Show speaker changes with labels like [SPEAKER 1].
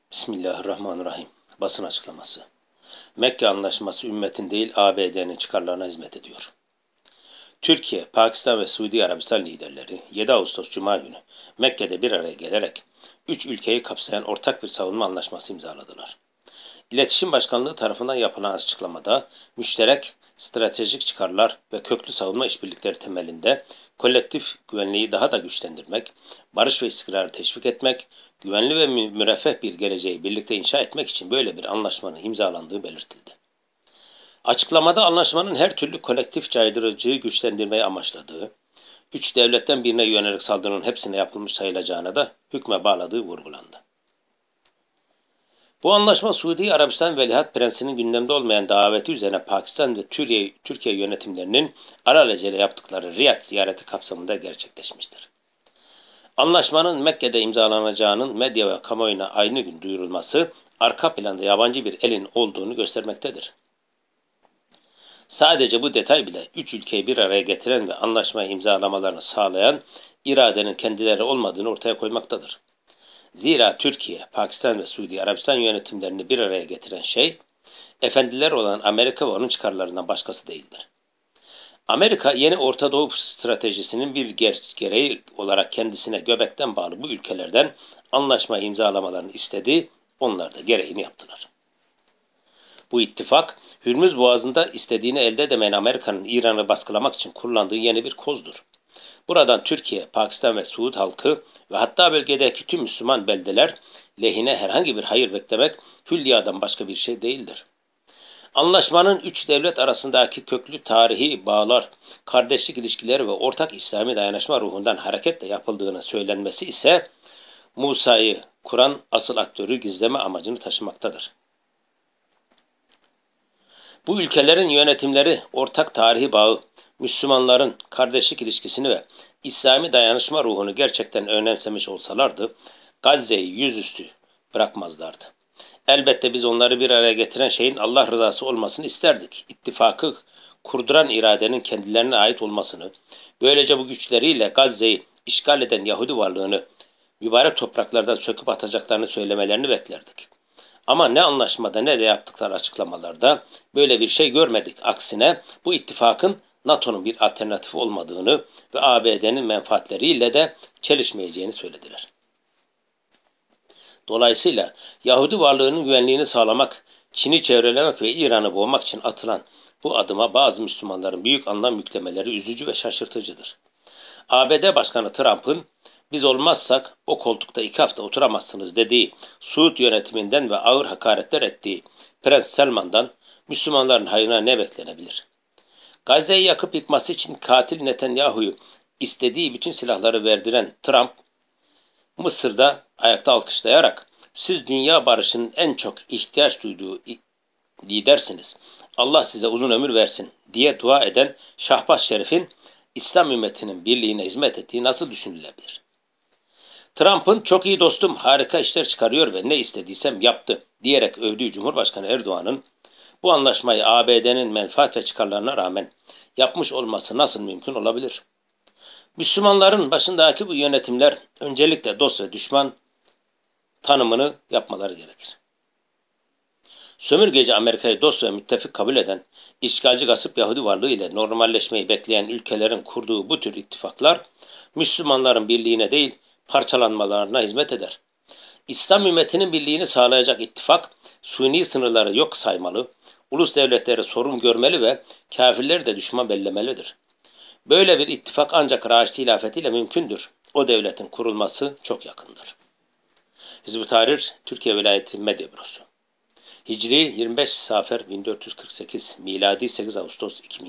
[SPEAKER 1] Bismillahirrahmanirrahim. Basın açıklaması. Mekke Anlaşması ümmetin değil ABD'nin çıkarlarına hizmet ediyor. Türkiye, Pakistan ve Suudi Arabistan liderleri 7 Ağustos Cuma günü Mekke'de bir araya gelerek 3 ülkeyi kapsayan ortak bir savunma anlaşması imzaladılar. İletişim Başkanlığı tarafından yapılan açıklamada müşterek stratejik çıkarlar ve köklü savunma işbirlikleri temelinde kolektif güvenliği daha da güçlendirmek, barış ve istikrarı teşvik etmek, güvenli ve müreffeh bir geleceği birlikte inşa etmek için böyle bir anlaşmanın imzalandığı belirtildi. Açıklamada anlaşmanın her türlü kolektif caydırıcıyı güçlendirmeyi amaçladığı, üç devletten birine yönelik saldırının hepsine yapılmış sayılacağına da hükme bağladığı vurgulandı. Bu anlaşma Suudi Arabistan Veliaht Prensi'nin gündemde olmayan daveti üzerine Pakistan ve Türkiye yönetimlerinin alelacele yaptıkları Riyad ziyareti kapsamında gerçekleşmiştir. Anlaşmanın Mekke'de imzalanacağının medya ve kamuoyuna aynı gün duyurulması arka planda yabancı bir elin olduğunu göstermektedir. Sadece bu detay bile üç ülkeyi bir araya getiren ve anlaşmayı imzalamalarını sağlayan iradenin kendileri olmadığını ortaya koymaktadır. Zira Türkiye, Pakistan ve Suudi Arabistan yönetimlerini bir araya getiren şey, efendiler olan Amerika ve onun çıkarlarından başkası değildir. Amerika, yeni Orta Doğu stratejisinin bir gereği olarak kendisine göbekten bağlı bu ülkelerden anlaşma imzalamalarını istedi, onlar da gereğini yaptılar. Bu ittifak, Hürmüz Boğazı'nda istediğini elde edemeyen Amerika'nın İran'ı baskılamak için kullandığı yeni bir kozdur. Buradan Türkiye, Pakistan ve Suud halkı ve hatta bölgedeki tüm Müslüman beldeler lehine herhangi bir hayır beklemek hülyadan başka bir şey değildir. Anlaşmanın üç devlet arasındaki köklü tarihi bağlar, kardeşlik ilişkileri ve ortak İslami dayanışma ruhundan hareketle yapıldığını söylenmesi ise Musa'yı kuran asıl aktörü gizleme amacını taşımaktadır. Bu ülkelerin yönetimleri ortak tarihi bağı, Müslümanların kardeşlik ilişkisini ve İslami dayanışma ruhunu gerçekten önemsemiş olsalardı, Gazze'yi yüzüstü bırakmazlardı. Elbette biz onları bir araya getiren şeyin Allah rızası olmasını isterdik. İttifakı kurduran iradenin kendilerine ait olmasını, böylece bu güçleriyle Gazze'yi işgal eden Yahudi varlığını mübarek topraklardan söküp atacaklarını söylemelerini beklerdik. Ama ne anlaşmada ne de yaptıkları açıklamalarda böyle bir şey görmedik. Aksine bu ittifakın NATO'nun bir alternatifi olmadığını ve ABD'nin menfaatleriyle de çelişmeyeceğini söylediler. Dolayısıyla Yahudi varlığının güvenliğini sağlamak, Çin'i çevrelemek ve İran'ı boğmak için atılan bu adıma bazı Müslümanların büyük anlam yüklemeleri üzücü ve şaşırtıcıdır. ABD Başkanı Trump'ın biz olmazsak o koltukta 2 hafta oturamazsınız dediği Suud yönetiminden ve ağır hakaretler ettiği Prens Selman'dan Müslümanların hayrına ne beklenebilir? Gazze'yi yakıp yıkması için katil Netanyahu'yu istediği bütün silahları verdiren Trump, Mısır'da ayakta alkışlayarak siz dünya barışının en çok ihtiyaç duyduğu lidersiniz. Allah size uzun ömür versin diye dua eden Şahbaz Şerif'in İslam ümmetinin birliğine hizmet ettiği nasıl düşünülebilir? Trump'ın çok iyi dostum harika işler çıkarıyor ve ne istediysem yaptı diyerek övdüğü Cumhurbaşkanı Erdoğan'ın bu anlaşmayı ABD'nin menfaat ve çıkarlarına rağmen yapmış olması nasıl mümkün olabilir? Müslümanların başındaki bu yönetimler öncelikle dost ve düşman tanımını yapmaları gerekir. Sömürgeci Amerika'yı dost ve müttefik kabul eden, işgalci gasip Yahudi varlığı ile normalleşmeyi bekleyen ülkelerin kurduğu bu tür ittifaklar, Müslümanların birliğine değil, parçalanmalarına hizmet eder. İslam ümmetinin birliğini sağlayacak ittifak, suni sınırları yok saymalı, ulus devletleri sorun görmeli ve kafirleri de düşman bellemelidir. Böyle bir ittifak ancak Raşidi hilafetiyle mümkündür. O devletin kurulması çok yakındır. Hizb-ut Tahrir Türkiye Vilayeti Medya Bürosu Hicri 25 Safer 1448, miladi 8 Ağustos 2000